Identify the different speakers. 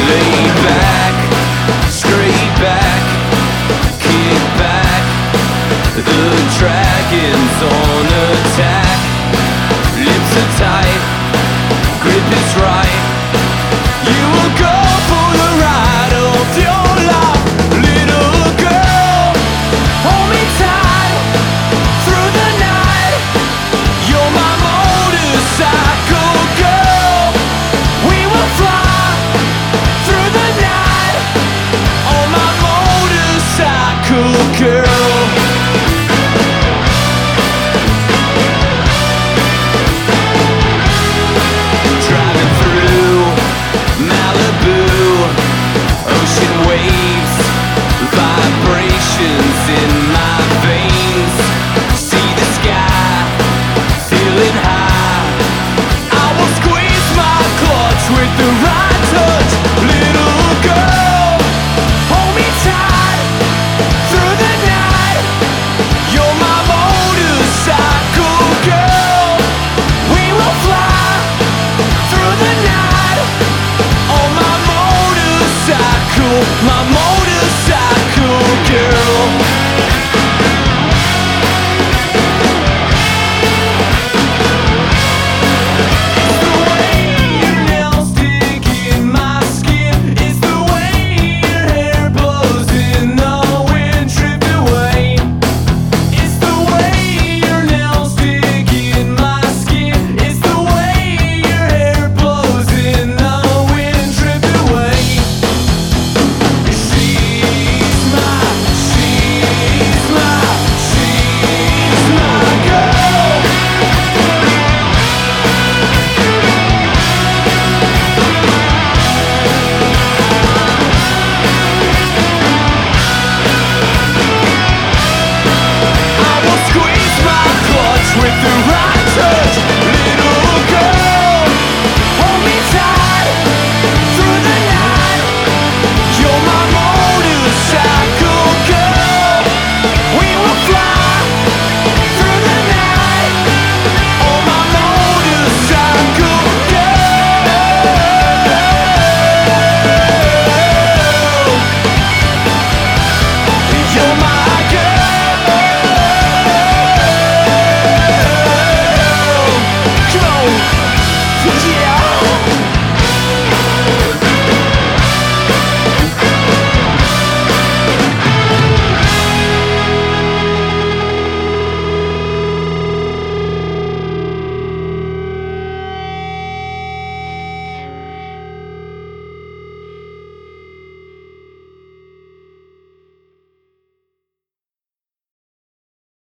Speaker 1: Lay back, straight back, kick back. The dragon's on attack. Lips are tight, grip is right. You will go for the ride of your life. Little girl, hold me tight through the night. You're my motorcycle girl. We will fly through the night on my motorcycle girl. Driving through Malibu, ocean waves, vibrations in my veins. See the sky, feeling high. I will squeeze my clutch with the right touch. Little girl, hold me tight through the night. You're my motorcycle girl. We will fly through the night on my motorcycle girl.